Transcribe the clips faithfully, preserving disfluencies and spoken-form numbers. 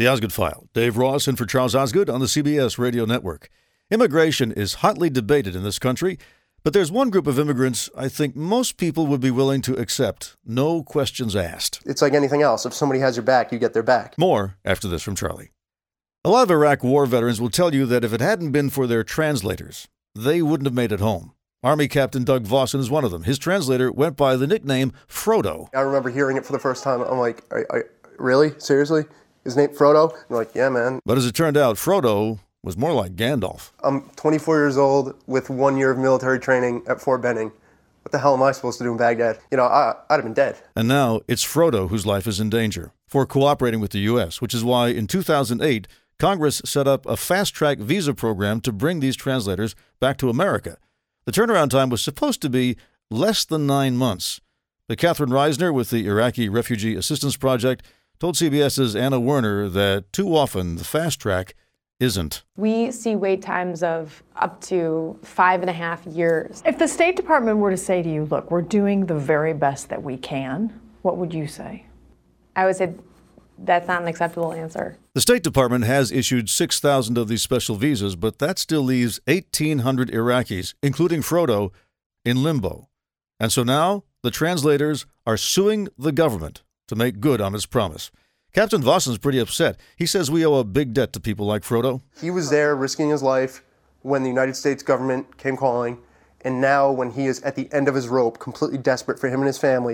The Osgood File. Dave Ross in for Charles Osgood on the C B S Radio Network. Immigration is hotly debated in this country, but there's one group of immigrants I think most people would be willing to accept. No questions asked. It's like anything else. If somebody has your back, you get their back. More after this from Charlie. A lot of Iraq war veterans will tell you that if it hadn't been for their translators, they wouldn't have made it home. Army Captain Doug Vossen is one of them. His translator went by the nickname Frodo. I remember hearing it for the first time. I'm like, I, I, really? Seriously? His name Frodo? I'm like, yeah, man. But as it turned out, Frodo was more like Gandalf. I'm twenty-four years old with one year of military training at Fort Benning. What the hell am I supposed to do in Baghdad? You know, I, I'd have been dead. And now it's Frodo whose life is in danger for cooperating with the U S, which is why in two thousand eight, Congress set up a fast-track visa program to bring these translators back to America. The turnaround time was supposed to be less than nine months. But Catherine Reisner with the Iraqi Refugee Assistance Project told CBS's Anna Werner that too often the fast track isn't. We see wait times of up to five and a half years. If the State Department were to say to you, look, we're doing the very best that we can, what would you say? I would say that's not an acceptable answer. The State Department has issued six thousand of these special visas, but that still leaves eighteen hundred Iraqis, including Frodo, in limbo. And so now the translators are suing the government to make good on its promise. Captain Vossen's pretty upset. He says we owe a big debt to people like Frodo. He was there risking his life when the United States government came calling, and now when he is at the end of his rope, completely desperate for him and his family,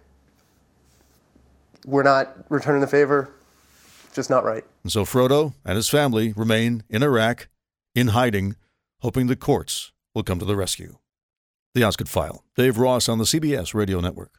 we're not returning the favor. Just not right. And so Frodo and his family remain in Iraq, in hiding, hoping the courts will come to the rescue. The Osgood File. Dave Ross on the C B S Radio Network.